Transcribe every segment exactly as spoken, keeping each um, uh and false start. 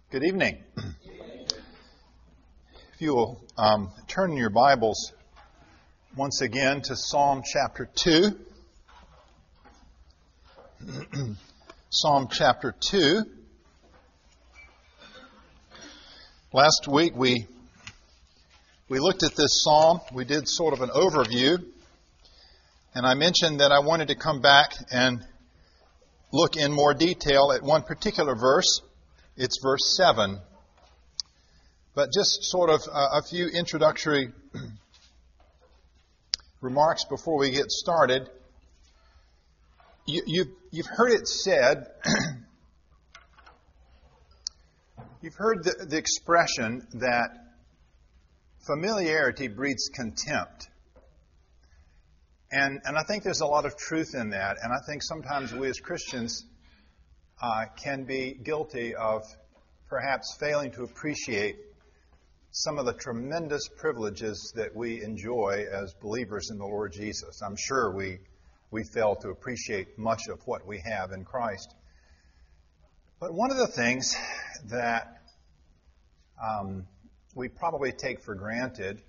Good evening. If you will um, turn your Bibles once again to Psalm chapter two. Psalm chapter two. Last week we we looked at this psalm. We did sort of an overview. And I mentioned that I wanted to come back and look in more detail at one particular verse. It's verse seven. But just sort of a, a few introductory remarks before we get started. You, you've, you've heard it said, you've heard the, the expression that familiarity breeds contempt. And, and I think there's a lot of truth in that. And I think sometimes we as Christians uh, can be guilty of perhaps failing to appreciate some of the tremendous privileges that we enjoy as believers in the Lord Jesus. I'm sure we we fail to appreciate much of what we have in Christ. But one of the things that um, we probably take for granted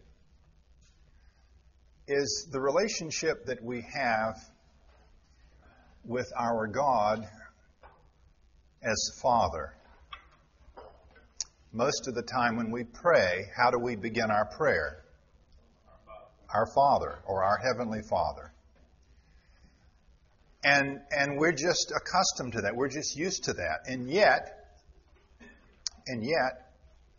is the relationship that we have with our God as Father. Most of the time when we pray, how do we begin our prayer? Our Father, or our Heavenly Father. And and we're just accustomed to that. We're just used to that. And yet, and yet,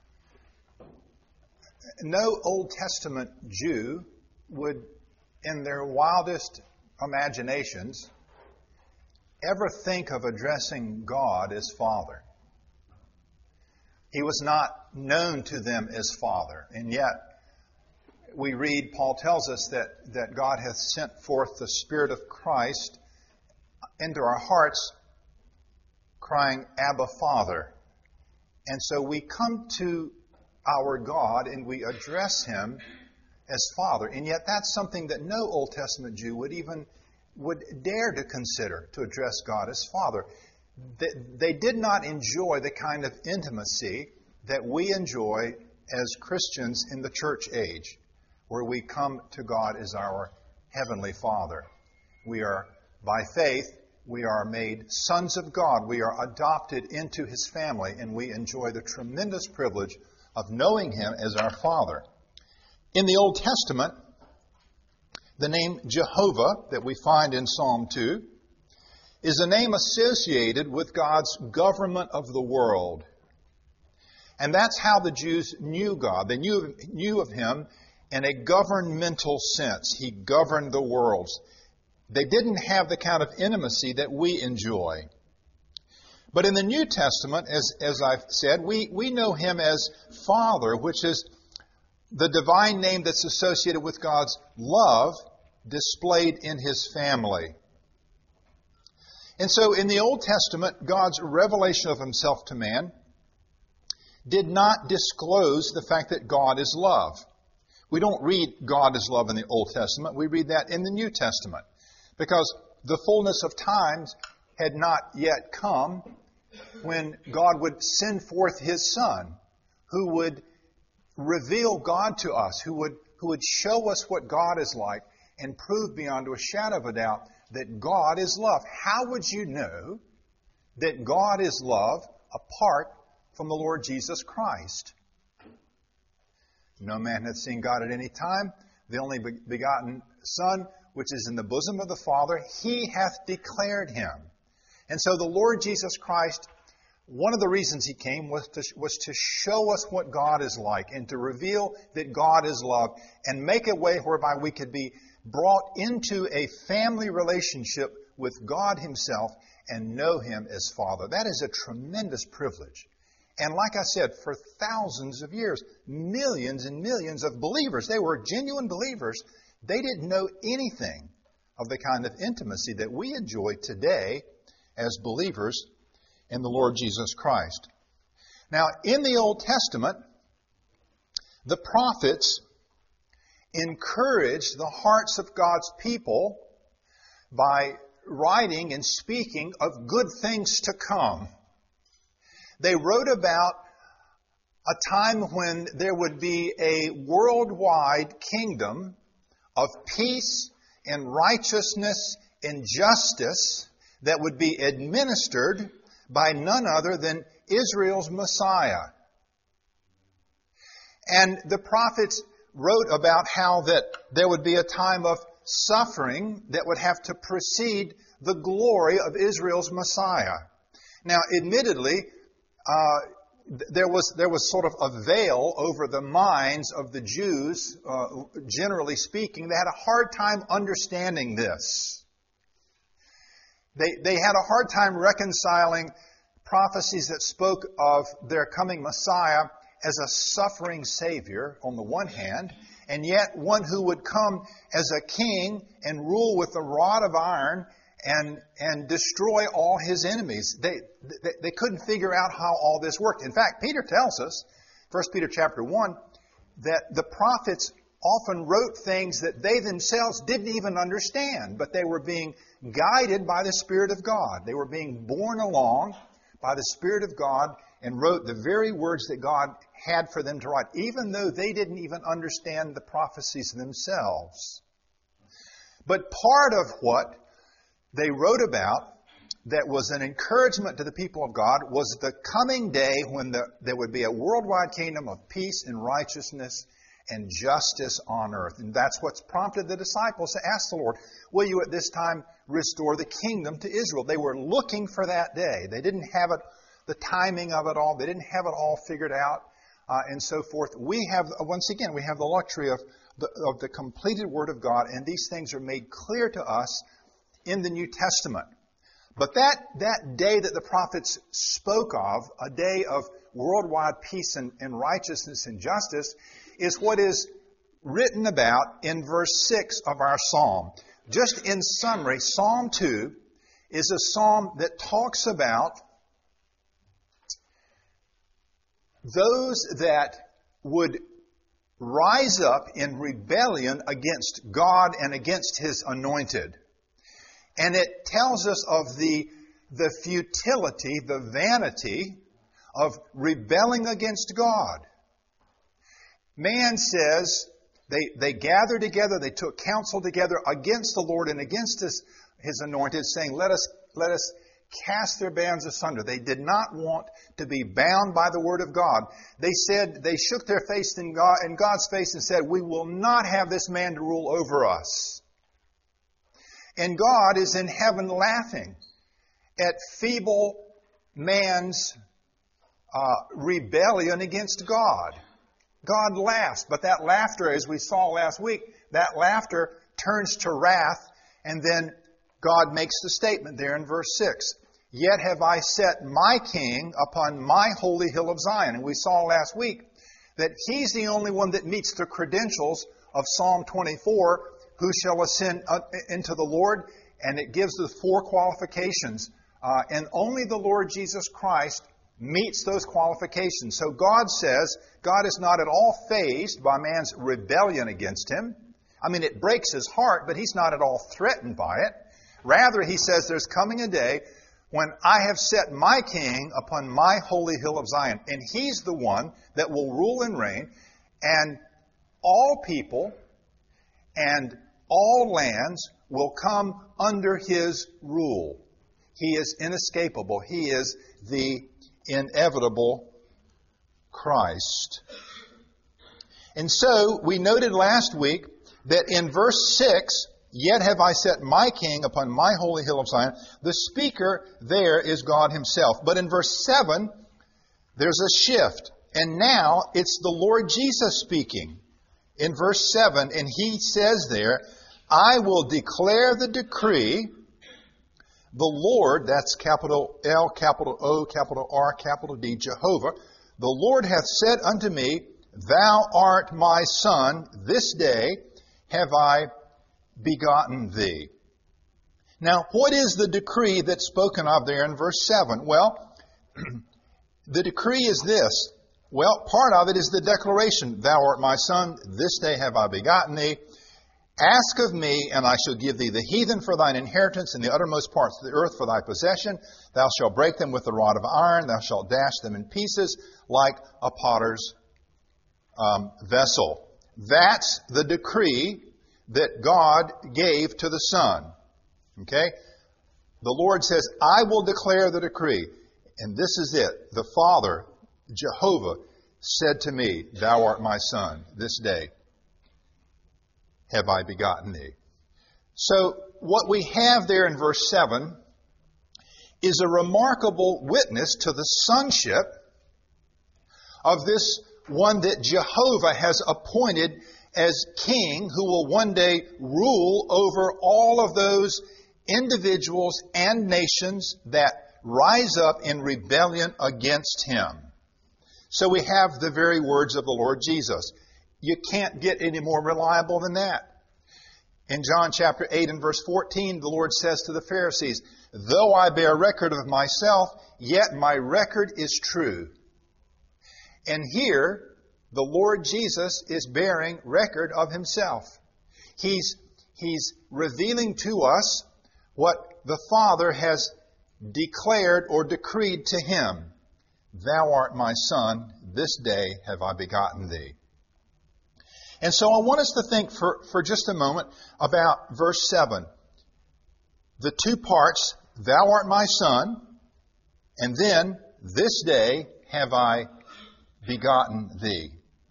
no Old Testament Jew would, in their wildest imaginations, ever think of addressing God as Father. He was not known to them as Father. And yet, we read, Paul tells us that, that God hath sent forth the Spirit of Christ into our hearts, crying, Abba, Father. And so we come to our God and we address Him as Father. And yet that's something that no Old Testament Jew would even would dare to consider, to address God as Father. They did not enjoy the kind of intimacy that we enjoy as Christians in the church age, where we come to God as our Heavenly Father. We are, by faith, we are made sons of God. We are adopted into His family, and we enjoy the tremendous privilege of knowing Him as our Father. In the Old Testament, the name Jehovah that we find in Psalm two is a name associated with God's government of the world. And that's how the Jews knew God. They knew, knew of Him in a governmental sense. He governed the world. They didn't have the kind of intimacy that we enjoy. But in the New Testament, as, as I've said, we, we know Him as Father, which is the divine name that's associated with God's love displayed in His family. And so in the Old Testament, God's revelation of Himself to man did not disclose the fact that God is love. We don't read God is love in the Old Testament. We read that in the New Testament, because the fullness of times had not yet come when God would send forth His Son, who would reveal God to us, who would, who would show us what God is like and prove beyond a shadow of a doubt that God is love. How would you know that God is love apart from the Lord Jesus Christ? No man hath seen God at any time. The only begotten Son, which is in the bosom of the Father, He hath declared Him. And so the Lord Jesus Christ, one of the reasons He came was to, was to show us what God is like and to reveal that God is love and make a way whereby we could be brought into a family relationship with God Himself and know Him as Father. That is a tremendous privilege. And like I said, for thousands of years, millions and millions of believers, they were genuine believers, they didn't know anything of the kind of intimacy that we enjoy today as believers in the Lord Jesus Christ. Now, in the Old Testament, the prophets encouraged the hearts of God's people by writing and speaking of good things to come. They wrote about a time when there would be a worldwide kingdom of peace and righteousness and justice that would be administered by none other than Israel's Messiah. And the prophets wrote about how that there would be a time of suffering that would have to precede the glory of Israel's Messiah. Now, admittedly, uh, there was there was sort of a veil over the minds of the Jews, uh, generally speaking. They had a hard time understanding this. They they had a hard time reconciling prophecies that spoke of their coming Messiah as a suffering Savior on the one hand, and yet one who would come as a king and rule with a rod of iron and and destroy all his enemies. They, they they couldn't figure out how all this worked. In fact, Peter tells us, First Peter chapter one, that the prophets often wrote things that they themselves didn't even understand, but they were being guided by the Spirit of God. They were being borne along by the Spirit of God and wrote the very words that God had for them to write, even though they didn't even understand the prophecies themselves. But part of what they wrote about that was an encouragement to the people of God was the coming day when the, there would be a worldwide kingdom of peace and righteousness and justice on earth. And that's what's prompted the disciples to ask the Lord, will you at this time restore the kingdom to Israel? They were looking for that day. They didn't have it, the timing of it all. They didn't have it all figured out uh, and so forth. We have, once again, we have the luxury of the, of the completed Word of God, and these things are made clear to us in the New Testament. But that, that day that the prophets spoke of, a day of worldwide peace and, and righteousness and justice, is what is written about in verse six of our psalm. Just in summary, Psalm two is a psalm that talks about those that would rise up in rebellion against God and against His anointed. And it tells us of the, the futility, the vanity of rebelling against God. Man says they, they gathered together, they took counsel together against the Lord and against His, His anointed, saying, let us, let us cast their bands asunder. They did not want to be bound by the Word of God. They said, they shook their face in, God, in God's face and said, we will not have this man to rule over us. And God is in heaven laughing at feeble man's uh, rebellion against God. God laughs, but that laughter, as we saw last week, that laughter turns to wrath, and then God makes the statement there in verse six. Yet have I set my king upon my holy hill of Zion. And we saw last week that He's the only one that meets the credentials of Psalm twenty-four, who shall ascend into the Lord, and it gives the four qualifications. Uh, and only the Lord Jesus Christ meets those qualifications. So God says God is not at all fazed by man's rebellion against Him. I mean, it breaks His heart, but He's not at all threatened by it. Rather, He says there's coming a day when I have set my king upon my holy hill of Zion. And He's the one that will rule and reign. And all people and all lands will come under His rule. He is inescapable. He is the inevitable Christ. And so, we noted last week that in verse six, yet have I set my king upon my holy hill of Zion, the speaker there is God Himself. But in verse seven, there's a shift. And now it's the Lord Jesus speaking. In verse seven, and He says there, I will declare the decree, the Lord, that's capital L, capital O, capital R, capital D, Jehovah, the Lord hath said unto me, Thou art my son, this day have I begotten thee. Now, what is the decree that's spoken of there in verse seven? Well, the decree is this. Well, part of it is the declaration, Thou art my son, this day have I begotten thee. Ask of me, and I shall give thee the heathen for thine inheritance, and the uttermost parts of the earth for thy possession. Thou shalt break them with the rod of iron. Thou shalt dash them in pieces like a potter's um, vessel. That's the decree that God gave to the Son. Okay? The Lord says, I will declare the decree. And this is it. The Father, Jehovah, said to me, Thou art my Son. This day have I begotten thee. So what we have there in verse seven is a remarkable witness to the sonship of this one that Jehovah has appointed as king, who will one day rule over all of those individuals and nations that rise up in rebellion against him. So we have the very words of the Lord Jesus. You can't get any more reliable than that. In John chapter eight and verse fourteen, the Lord says to the Pharisees, Though I bear record of myself, yet my record is true. And here, the Lord Jesus is bearing record of himself. He's, he's revealing to us what the Father has declared or decreed to him. Thou art my Son, this day have I begotten thee. And so I want us to think for, for just a moment about verse seven. The two parts, Thou art my Son, and then, this day have I begotten thee.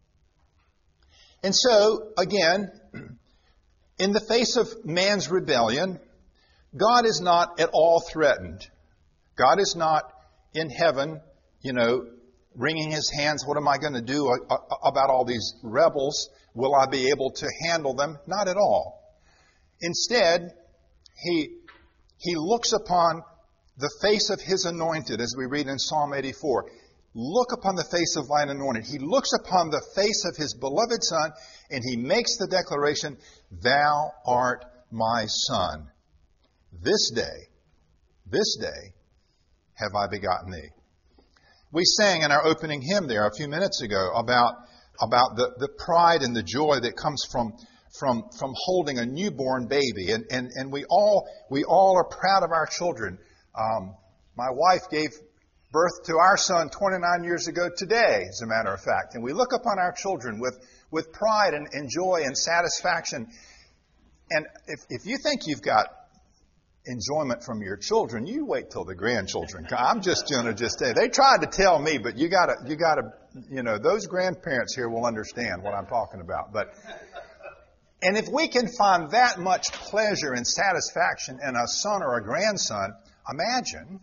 And so, again, in the face of man's rebellion, God is not at all threatened. God is not in heaven, you know, wringing his hands, what am I going to do about all these rebels? Will I be able to handle them? Not at all. Instead, he, he looks upon the face of his anointed, as we read in Psalm eighty-four. Look upon the face of thine anointed. He looks upon the face of his beloved Son, and he makes the declaration, Thou art my Son. This day, this day have I begotten thee. We sang in our opening hymn there a few minutes ago about, about the, the pride and the joy that comes from, from, from holding a newborn baby. And, and, and we all, we all are proud of our children. Um, my wife gave birth to our son twenty-nine years ago today, as a matter of fact. And we look upon our children with, with pride and, and joy and satisfaction. And if, if you think you've got enjoyment from your children, you wait till the grandchildren come. I'm just going to just say, they tried to tell me, but you got to, you got to, you know, those grandparents here will understand what I'm talking about. But, and if we can find that much pleasure and satisfaction in a son or a grandson, imagine,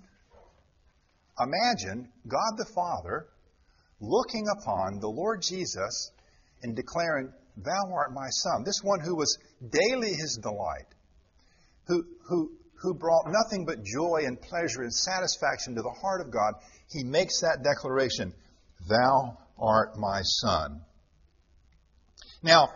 imagine God the Father looking upon the Lord Jesus and declaring, Thou art my Son. This one who was daily his delight, who, who, who brought nothing but joy and pleasure and satisfaction to the heart of God, he makes that declaration, Thou art my Son. Now,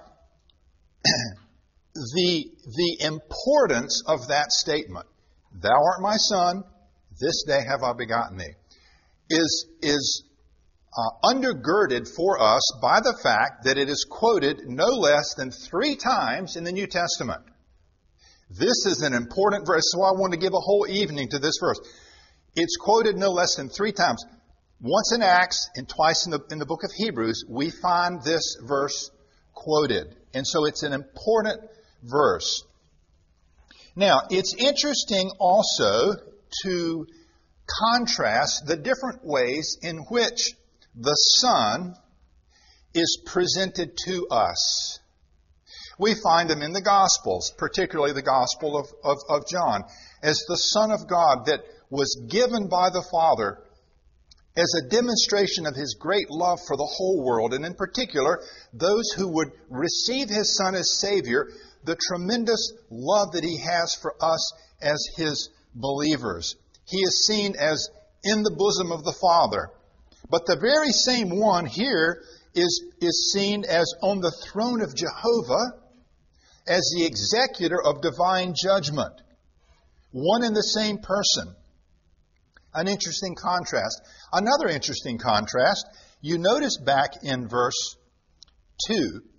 the, the importance of that statement, Thou art my Son, this day have I begotten thee, is, is uh, undergirded for us by the fact that it is quoted no less than three times in the New Testament. This is an important verse, so I want to give a whole evening to this verse. It's quoted no less than three times. Once in Acts and twice in the, in the book of Hebrews, we find this verse quoted. And so it's an important verse. Now, it's interesting also to contrast the different ways in which the Son is presented to us. We find him in the Gospels, particularly the Gospel of, of, of John, as the Son of God that was given by the Father as a demonstration of his great love for the whole world, and in particular, those who would receive his Son as Savior, the tremendous love that he has for us as his believers. He is seen as in the bosom of the Father. But the very same one here is, is seen as on the throne of Jehovah, as the executor of divine judgment. One and the same person. An interesting contrast. Another interesting contrast, you notice back in verse two,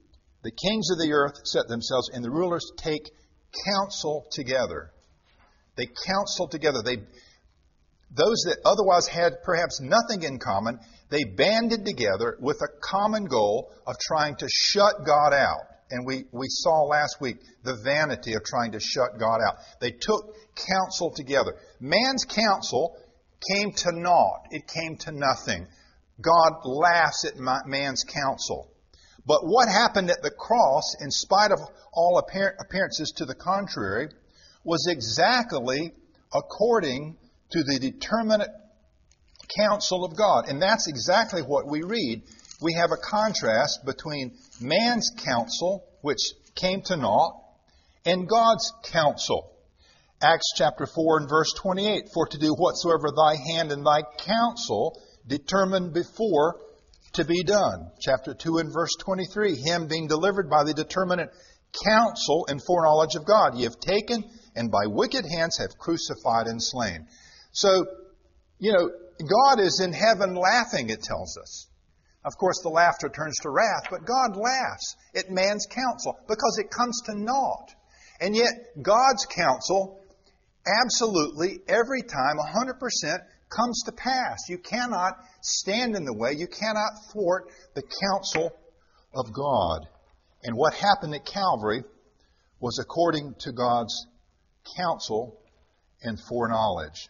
The kings of the earth set themselves, and the rulers take counsel together. They counsel together. They, those that otherwise had perhaps nothing in common, they banded together with a common goal of trying to shut God out. And we, we saw last week the vanity of trying to shut God out. They took counsel together. Man's counsel came to naught. It came to nothing. God laughs at man's counsel. But what happened at the cross, in spite of all appearances to the contrary, was exactly according to the determinate counsel of God. And that's exactly what we read. We have a contrast between man's counsel, which came to naught, and God's counsel. Acts chapter four and verse twenty-eight, for to do whatsoever thy hand and thy counsel determined before to be done. Chapter two and verse twenty-three, him being delivered by the determinate counsel and foreknowledge of God, ye have taken and by wicked hands have crucified and slain. So, you know, God is in heaven laughing, it tells us. Of course, the laughter turns to wrath, but God laughs at man's counsel because it comes to naught. And yet, God's counsel, absolutely, every time, one hundred percent, comes to pass. You cannot stand in the way. You cannot thwart the counsel of God. And what happened at Calvary was according to God's counsel and foreknowledge.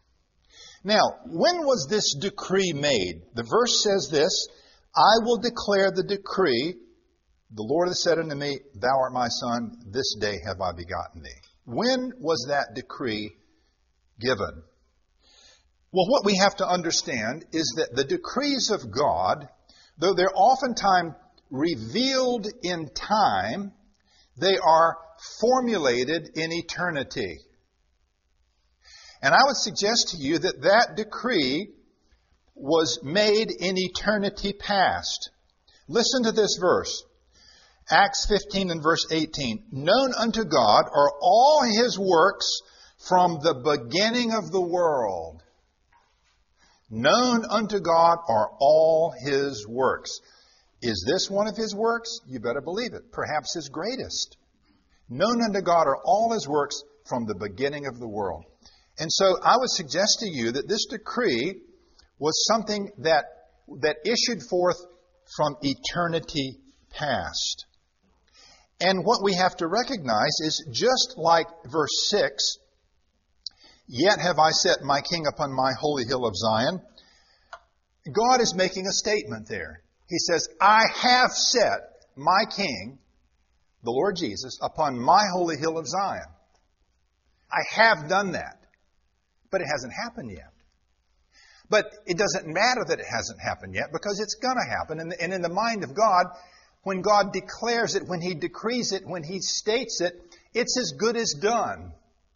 Now, when was this decree made? The verse says this, I will declare the decree. The Lord has said unto me, thou art my son, this day have I begotten thee. When was that decree given? Well, what we have to understand is that the decrees of God, though they're oftentimes revealed in time, they are formulated in eternity. And I would suggest to you that that decree was made in eternity past. Listen to this verse. Acts fifteen and verse eighteen. Known unto God are all His works from the beginning of the world. Known unto God are all His works. Is this one of His works? You better believe it. Perhaps His greatest. Known unto God are all His works from the beginning of the world. And so I would suggest to you that this decree was something that, that issued forth from eternity past. And what we have to recognize is just like verse six, yet have I set my king upon my holy hill of Zion. God is making a statement there. He says, I have set my king, the Lord Jesus, upon my holy hill of Zion. I have done that. But it hasn't happened yet. But it doesn't matter that it hasn't happened yet because it's going to happen. And, and in the mind of God, when God declares it, when He decrees it, when He states it, it's as good as done.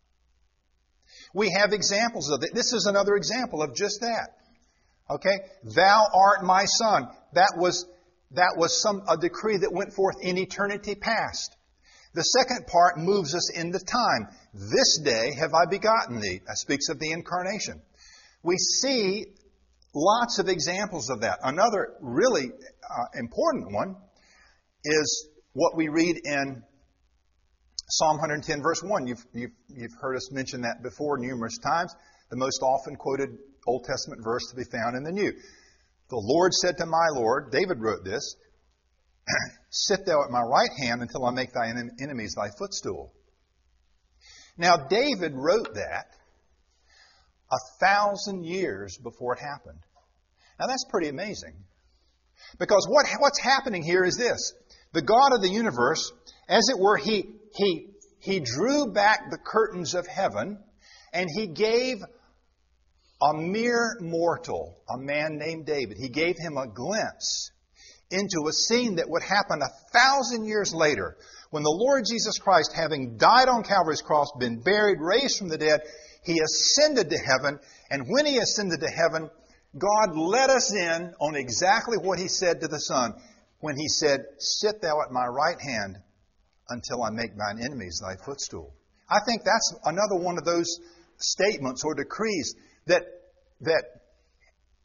We have examples of it. This is another example of just that. Okay? Thou art my son. That was, that was some, a decree that went forth in eternity past. The second part moves us into time. This day have I begotten thee. That speaks of the incarnation. We see lots of examples of that. Another really uh, important one is what we read in Psalm one ten, verse one. You've, you've, you've heard us mention that before numerous times. The most often quoted Old Testament verse to be found in the New. The Lord said to my Lord, David wrote this, sit thou at my right hand until I make thy enemies thy footstool. Now, David wrote that a thousand years before it happened. Now, that's pretty amazing. Because what, what's happening here is this. The God of the universe, as it were, he, he, he drew back the curtains of heaven and He gave a mere mortal, a man named David, He gave him a glimpse into a scene that would happen a thousand years later when the Lord Jesus Christ, having died on Calvary's cross, been buried, raised from the dead, He ascended to heaven. And when He ascended to heaven, God let us in on exactly what He said to the Son when He said, sit thou at my right hand until I make thine enemies thy footstool. I think that's another one of those statements or decrees that, that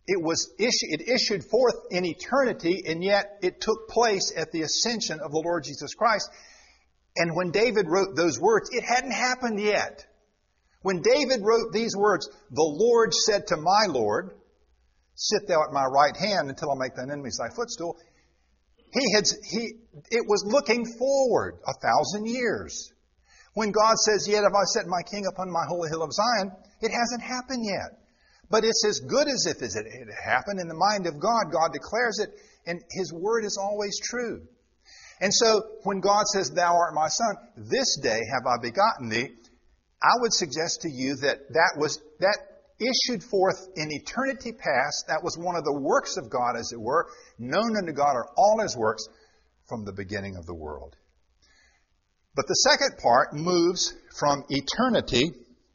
it was issu- it issued forth in eternity, and yet it took place at the ascension of the Lord Jesus Christ. And when David wrote those words, it hadn't happened yet. When David wrote these words, the Lord said to my Lord, sit thou at my right hand until I make thine enemies thy footstool. He had, he, it was looking forward a thousand years. When God says, yet have I set my king upon my holy hill of Zion, it hasn't happened yet. But it's as good as if it had happened. In the mind of God, God declares it, and His word is always true. And so, when God says, thou art my son, this day have I begotten thee, I would suggest to you that that was, that issued forth in eternity past. That was one of the works of God, as it were. Known unto God are all His works from the beginning of the world. But the second part moves from eternity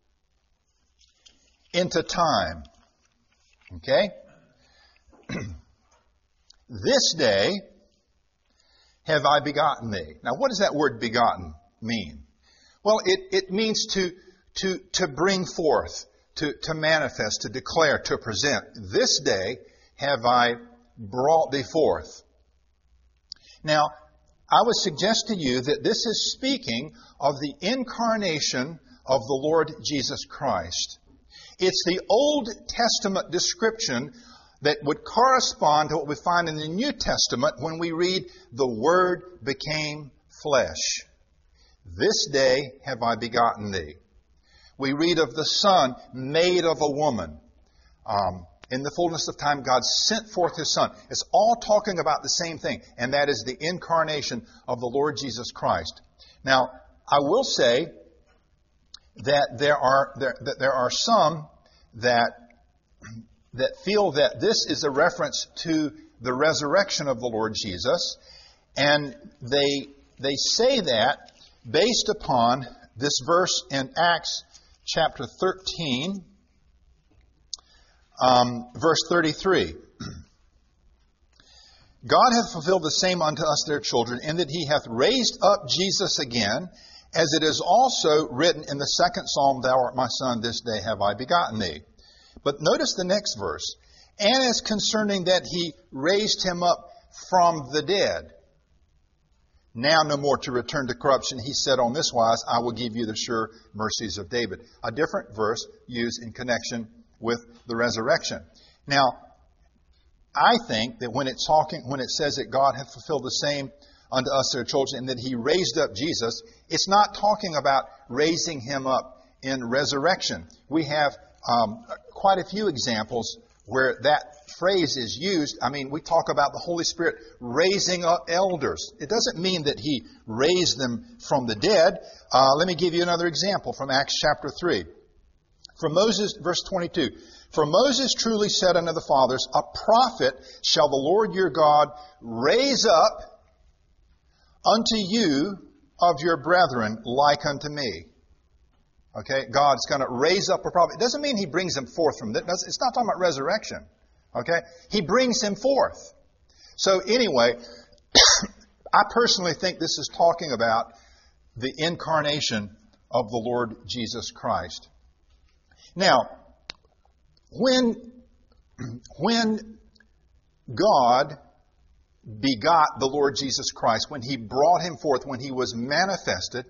into time. Okay? This day have I begotten thee. Now, what does that word begotten mean? Well, it, it means to, to, to bring forth, to, to manifest, to declare, to present. This day have I brought thee forth. Now, I would suggest to you that this is speaking of the incarnation of the Lord Jesus Christ. It's the Old Testament description that would correspond to what we find in the New Testament when we read, the Word became flesh. This day have I begotten thee. We read of the Son made of a woman. Um, in the fullness of time, God sent forth His Son. It's all talking about the same thing, and that is the incarnation of the Lord Jesus Christ. Now, I will say that there are there, that there are some that that feel that this is a reference to the resurrection of the Lord Jesus, and they they say that based upon this verse in Acts chapter thirteen, um, verse thirty-three. God hath fulfilled the same unto us their children, in that He hath raised up Jesus again, as it is also written in the second psalm, thou art my son, this day have I begotten thee. But notice the next verse. And as concerning that He raised Him up from the dead, now no more to return to corruption, He said on this wise, I will give you the sure mercies of David. A different verse used in connection with the resurrection. Now, I think that when it's talking, when it says that God hath fulfilled the same unto us their children, and that He raised up Jesus, it's not talking about raising Him up in resurrection. We have um, quite a few examples where that phrase is used. I mean, we talk about the Holy Spirit raising up elders. It doesn't mean that He raised them from the dead. Uh, let me give you another example from Acts chapter three. For Moses, verse twenty-two, for Moses truly said unto the fathers, a prophet shall the Lord your God raise up unto you of your brethren like unto me. Okay, God's going to raise up a prophet. It doesn't mean He brings him forth from that. It's not talking about resurrection. Okay, He brings him forth. So anyway, I personally think this is talking about the incarnation of the Lord Jesus Christ. Now, when, when God begot the Lord Jesus Christ, when He brought Him forth, when He was manifested,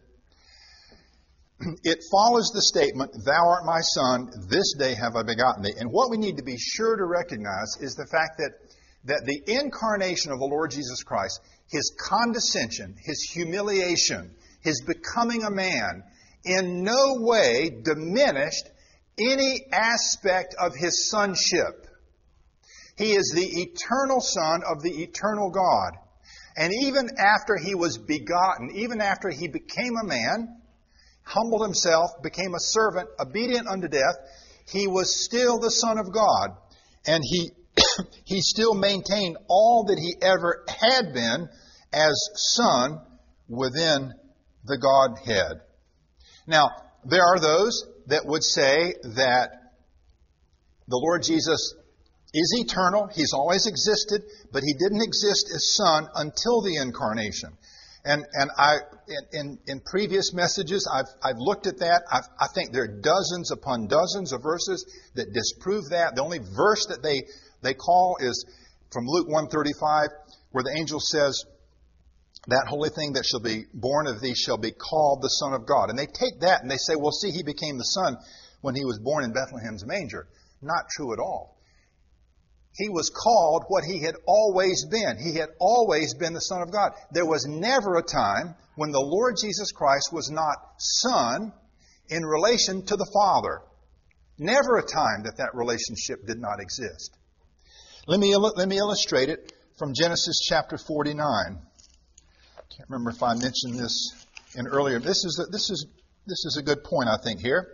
it follows the statement, thou art my son, this day have I begotten thee. And what we need to be sure to recognize is the fact that, that the incarnation of the Lord Jesus Christ, His condescension, His humiliation, His becoming a man, in no way diminished any aspect of His sonship. He is the eternal Son of the eternal God. And even after He was begotten, even after He became a man, humbled Himself, became a servant, obedient unto death, He was still the Son of God. And He, he still maintained all that He ever had been as Son within the Godhead. Now, there are those that would say that the Lord Jesus is eternal. He's always existed, but He didn't exist as Son until the incarnation. And and I in, in, in previous messages I've I've looked at that. I've, I think there are dozens upon dozens of verses that disprove that. The only verse that they they call is from Luke one thirty-five, where the angel says, that holy thing that shall be born of thee shall be called the Son of God. And they take that and they say, well, see, he became the Son when he was born in Bethlehem's manger. Not true at all. He was called what he had always been. He had always been the Son of God. There was never a time when the Lord Jesus Christ was not Son in relation to the Father. Never a time that that relationship did not exist. Let me, let me illustrate it from Genesis chapter forty-nine. I can't remember if I mentioned this in earlier. This is a, this is this is a good point, I think, here.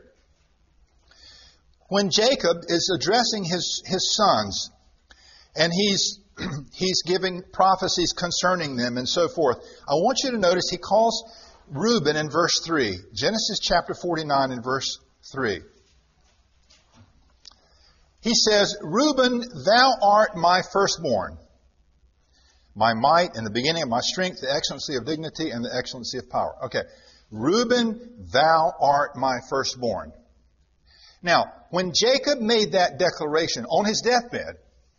When Jacob is addressing his, his sons, and he's he's giving prophecies concerning them and so forth, I want you to notice he calls Reuben in verse three. Genesis chapter forty-nine and verse three. He says, Reuben, thou art my firstborn, my might and the beginning of my strength, the excellency of dignity and the excellency of power. Okay. Reuben, thou art my firstborn. Now, when Jacob made that declaration on his deathbed,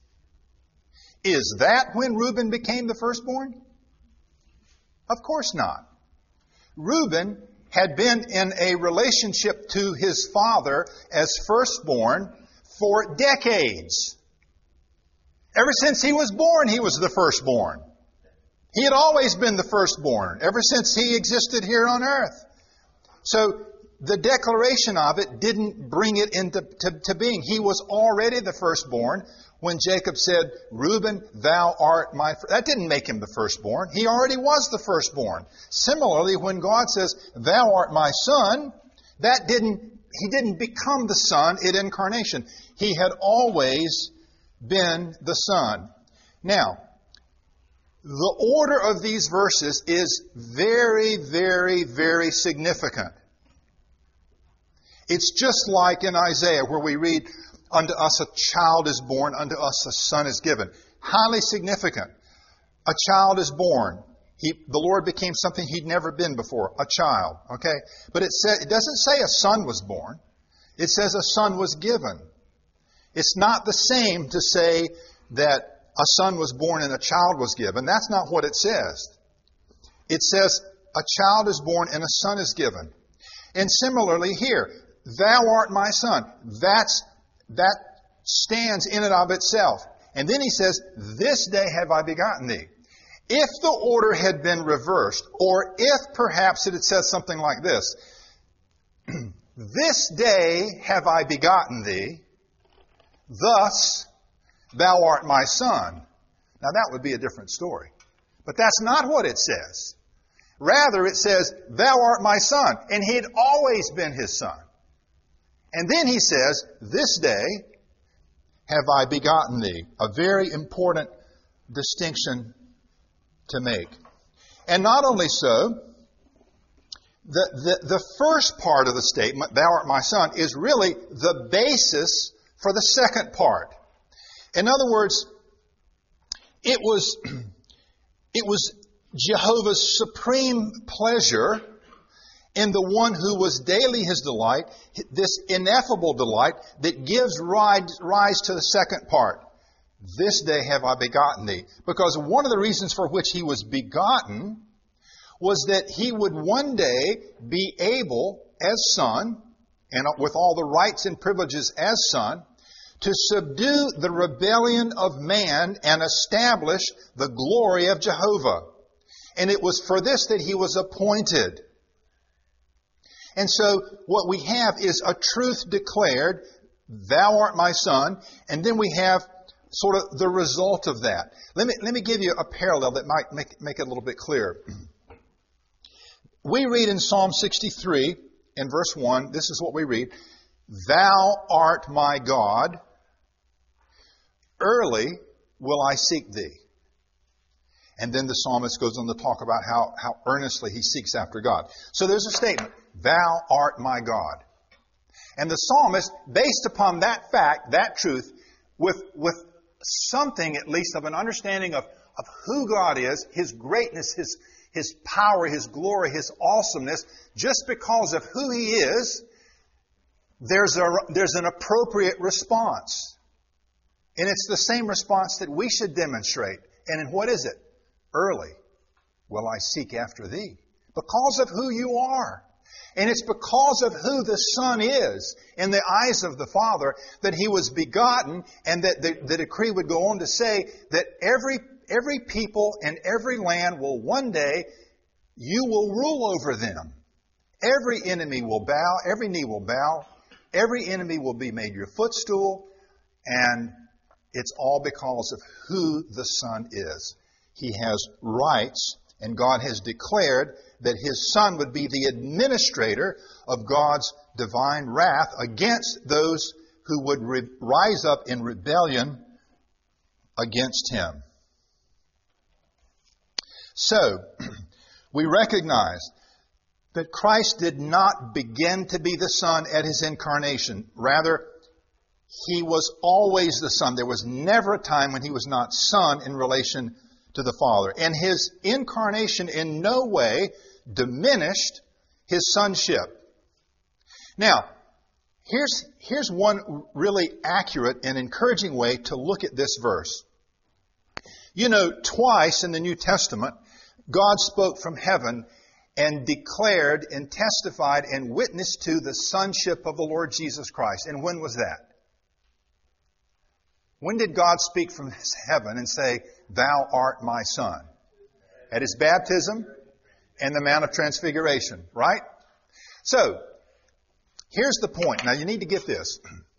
is that when Reuben became the firstborn? Of course not. Reuben had been in a relationship to his father as firstborn for decades. Ever since he was born, he was the firstborn. He had always been the firstborn, ever since he existed here on earth. So the declaration of it didn't bring it into to, to being. He was already the firstborn when Jacob said, Reuben, thou art my... Fir-. That didn't make him the firstborn. He already was the firstborn. Similarly, when God says, thou art my son, that didn't... He didn't become the Son in incarnation. He had always been the Son. Now, the order of these verses is very, very, very significant. It's just like in Isaiah where we read, unto us a child is born, unto us a son is given. Highly significant. A child is born. He, the Lord became something He'd never been before, a child. Okay? But it, sa- it doesn't say a son was born. It says a son was given. It's not the same to say that a son was born and a child was given. That's not what it says. It says a child is born and a son is given. And similarly here, thou art my son. That's, that stands in and of itself. And then he says, this day have I begotten thee. If the order had been reversed, or if perhaps it had said something like this, this day have I begotten thee, thus thou art my son. Now that would be a different story. But that's not what it says. Rather, it says, thou art my son. And he had always been his son. And then he says, this day have I begotten thee. A very important distinction to make. And not only so, the, the, the first part of the statement, thou art my son, is really the basis for the second part. In other words, it was, it was Jehovah's supreme pleasure in the one who was daily His delight, this ineffable delight that gives rise, rise to the second part. This day have I begotten thee. Because one of the reasons for which He was begotten was that He would one day be able, as Son, and with all the rights and privileges as Son, to subdue the rebellion of man and establish the glory of Jehovah. And it was for this that He was appointed. And so what we have is a truth declared, thou art my son, and then we have sort of the result of that. Let me, let me give you a parallel that might make, make it a little bit clearer. We read in Psalm sixty-three, in verse one, this is what we read, thou art my God, early will I seek thee. And then the psalmist goes on to talk about how, how earnestly he seeks after God. So there's a statement, thou art my God. And the psalmist, based upon that fact, that truth, with, with something at least of an understanding of, of who God is, His greatness, His, His power, His glory, His awesomeness, just because of who He is, there's a, there's an appropriate response. And it's the same response that we should demonstrate. And in what is it? Early will I seek after thee. Because of who you are. And it's because of who the Son is in the eyes of the Father that He was begotten, and that the, the decree would go on to say that every, every people and every land will one day, you will rule over them. Every enemy will bow, every knee will bow, every enemy will be made your footstool, and it's all because of who the Son is. He has rights, and God has declared that His Son would be the administrator of God's divine wrath against those who would re- rise up in rebellion against Him. So, we recognize that Christ did not begin to be the Son at His incarnation. Rather, He was always the Son. There was never a time when He was not Son in relation to the Father. And His incarnation in no way diminished His sonship. Now, here's, here's one really accurate and encouraging way to look at this verse. You know, twice in the New Testament, God spoke from heaven and declared and testified and witnessed to the sonship of the Lord Jesus Christ. And when was that? When did God speak from His heaven and say, Thou art my Son? At His baptism and the Mount of Transfiguration, right? So, here's the point. Now, you need to get this.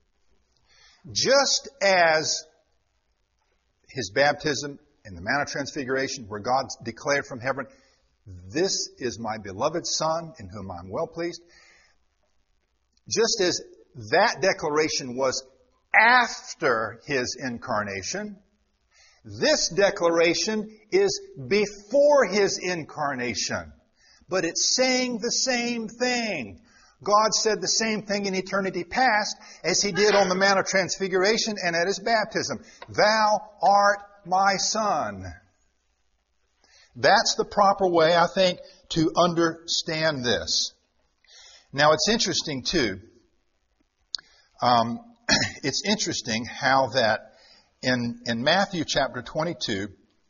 Just as His baptism and the Mount of Transfiguration, where God declared from heaven, This is my beloved Son, in whom I'm well pleased. Just as that declaration was after His incarnation, this declaration is before His incarnation. But it's saying the same thing. God said the same thing in eternity past as He did on the Mount of Transfiguration and at His baptism. Thou art my Son. That's the proper way, I think, to understand this. Now, it's interesting, too. Um, it's interesting how that in, in Matthew chapter twenty-two,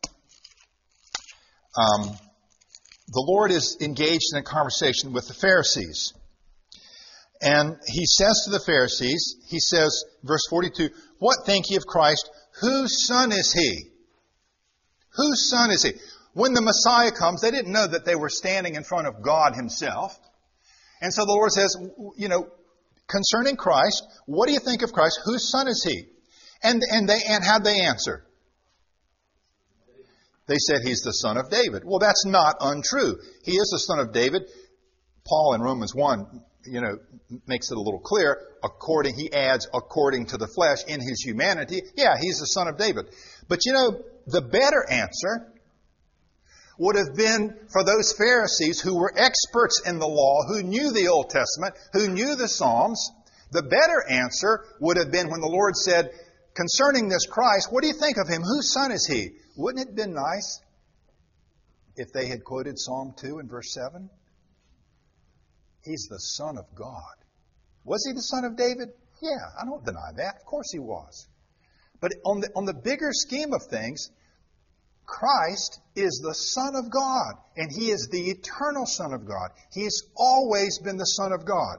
um, the Lord is engaged in a conversation with the Pharisees. And He says to the Pharisees, He says, verse forty-two, What think ye of Christ? Whose son is He? Whose son is He? When the Messiah comes, they didn't know that they were standing in front of God Himself. And so the Lord says, you know, concerning Christ, what do you think of Christ? Whose son is He? And, and they, and how'd they answer? They said He's the son of David. Well, that's not untrue. He is the son of David. Paul in Romans one, you know, makes it a little clear. According, he adds, according to the flesh in His humanity. Yeah, He's the son of David. But you know, the better answer would have been for those Pharisees who were experts in the law, who knew the Old Testament, who knew the Psalms. The better answer would have been when the Lord said, concerning this Christ, what do you think of Him? Whose son is He? Wouldn't it have been nice if they had quoted Psalm two and verse seven? He's the Son of God. Was He the son of David? Yeah, I don't deny that. Of course He was. But on the, on the bigger scheme of things, Christ is the Son of God, and He is the eternal Son of God. He's always been the Son of God.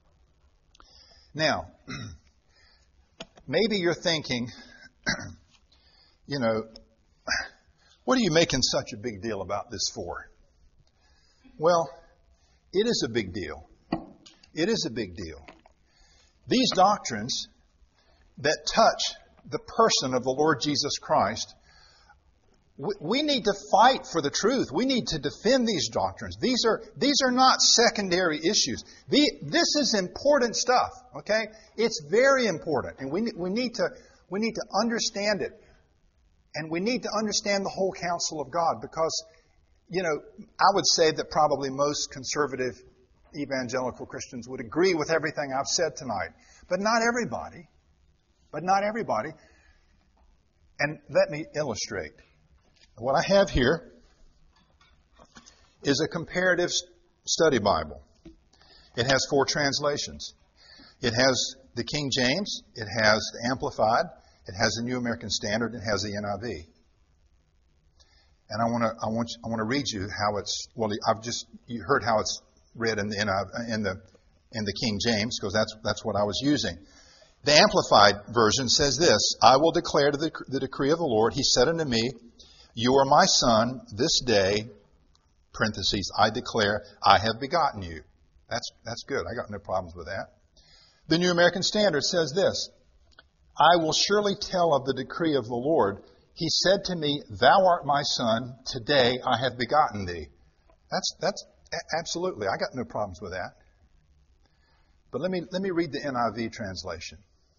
Now, maybe you're thinking, you know, what are you making such a big deal about this for? Well, it is a big deal. It is a big deal. These doctrines that touch the person of the Lord Jesus Christ, we need to fight for the truth. We need to defend these doctrines. These are these are not secondary issues. The, this is important stuff. Okay, it's very important, and we we need to we need to understand it, and we need to understand the whole counsel of God. Because, you know, I would say that probably most conservative evangelical Christians would agree with everything I've said tonight, but not everybody. But not everybody. And let me illustrate. What I have here is a comparative study Bible. It has four translations. It has the King James, it has the Amplified, It has the New American Standard. It has the N I V. And I want to I want I want to read you how it's well. I've just you heard how it's read in the N I V, in the in the King James, because that's that's what I was using. The Amplified Version says this: I will declare to the, the decree of the Lord. He said unto me, you are my son. This day, parentheses, I declare, I have begotten you. That's that's good. I got no problems with that. The New American Standard says this: I will surely tell of the decree of the Lord. He said to me, thou art my son. Today I have begotten thee. That's that's absolutely. I got no problems with that. But let me let me read the N I V translation.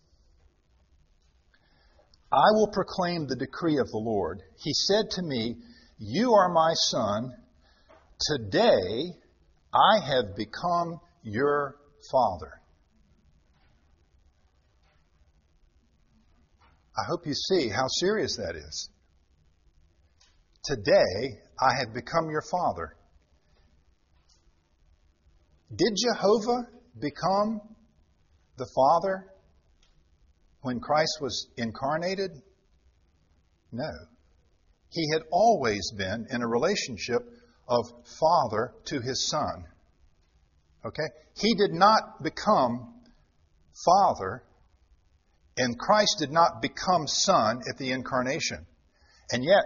I will proclaim the decree of the Lord. He said to me, you are my son. Today I have become your father. I hope you see how serious that is. Today I have become your father. Did Jehovah become the Father when Christ was incarnated? No. He had always been in a relationship of Father to His Son. Okay? He did not become Father, and Christ did not become Son at the incarnation. And yet,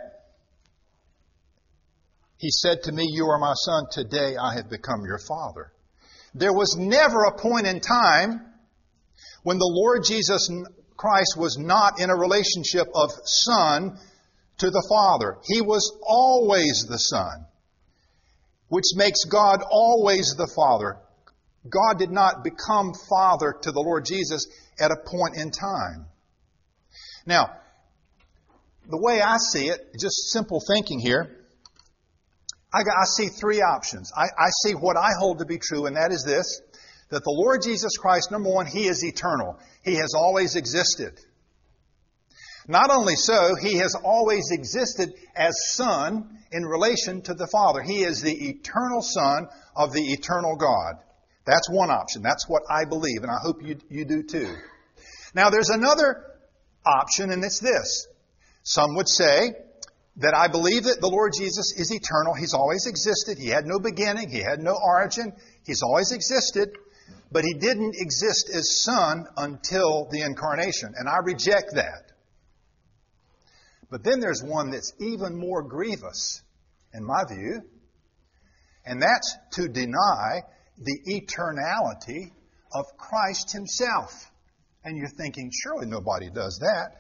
He said to me, you are my son, today I have become your father. There was never a point in time when the Lord Jesus Christ was not in a relationship of Son to the Father. He was always the Son, which makes God always the Father. God did not become Father to the Lord Jesus at a point in time. Now, the way I see it, just simple thinking here, I, I see three options. I, I see what I hold to be true, and that is this: that the Lord Jesus Christ, number one, He is eternal. He has always existed. Not only so, He has always existed as Son in relation to the Father. He is the eternal Son of the eternal God. That's one option. That's what I believe, and I hope you, you do too. Now, there's another option, and it's this. Some would say that I believe that the Lord Jesus is eternal. He's always existed. He had no beginning. He had no origin. He's always existed. But He didn't exist as Son until the incarnation. And I reject that. But then there's one that's even more grievous, in my view. And that's to deny the eternality of Christ Himself. And you're thinking, surely nobody does that.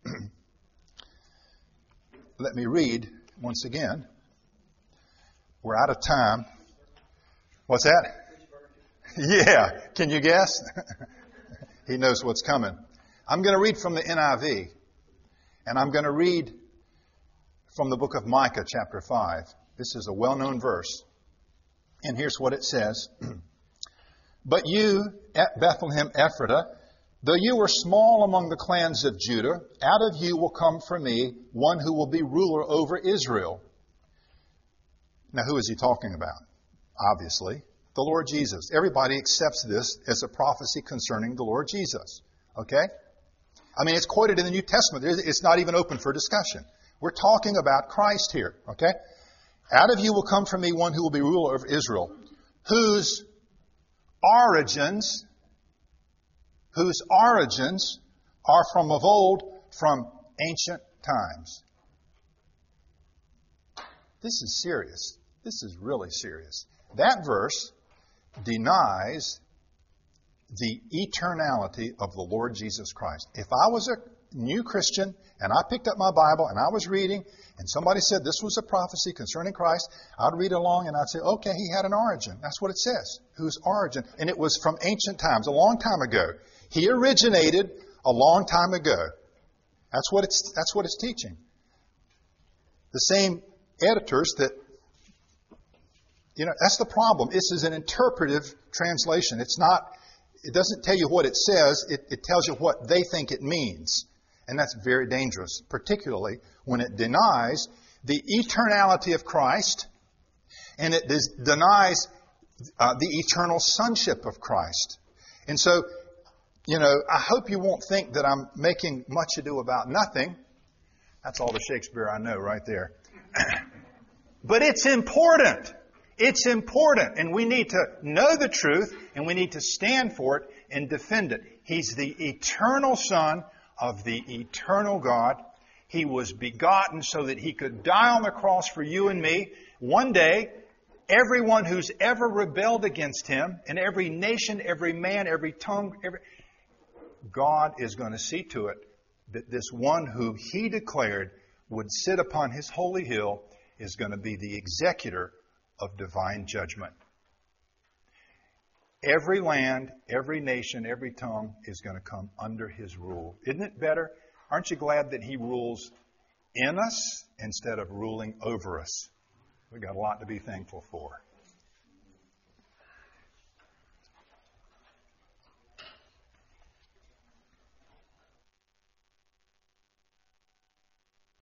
Let me read once again. We're out of time. What's that? Yeah. Can you guess? He knows what's coming. I'm going to read from the N I V. And I'm going to read from the book of Micah, chapter five. This is a well-known verse. And here's what it says. But you, at Bethlehem Ephratah, though you were small among the clans of Judah, out of you will come for me one who will be ruler over Israel. Now, who is he talking about? Obviously, the Lord Jesus. Everybody accepts this as a prophecy concerning the Lord Jesus. Okay? I mean, it's quoted in the New Testament. It's not even open for discussion. We're talking about Christ here. Okay? Out of you will come for me one who will be ruler over Israel, whose origins... whose origins are from of old, from ancient times. This is serious. This is really serious. That verse denies the eternality of the Lord Jesus Christ. If I was a new Christian and I picked up my Bible and I was reading and somebody said this was a prophecy concerning Christ, I'd read along and I'd say, okay, He had an origin. That's what it says. Whose origin? And it was from ancient times, a long time ago. He originated a long time ago. That's what it's, that's what it's teaching. The same editors that, you know, that's the problem. This is an interpretive translation. It's not, it doesn't tell you what it says. It, it tells you what they think it means. And that's very dangerous, particularly when it denies the eternality of Christ and it des- denies uh, the eternal sonship of Christ. And so, you know, I hope you won't think that I'm making much ado about nothing. That's all the Shakespeare I know right there. But it's important. It's important. And we need to know the truth, and we need to stand for it and defend it. He's the eternal Son of the eternal God. He was begotten so that He could die on the cross for you and me. One day, everyone who's ever rebelled against Him, and every nation, every man, every tongue, every... God is going to see to it that this one who He declared would sit upon His holy hill is going to be the executor of divine judgment. Every land, every nation, every tongue is going to come under His rule. Isn't it better? Aren't you glad that He rules in us instead of ruling over us? We've got a lot to be thankful for.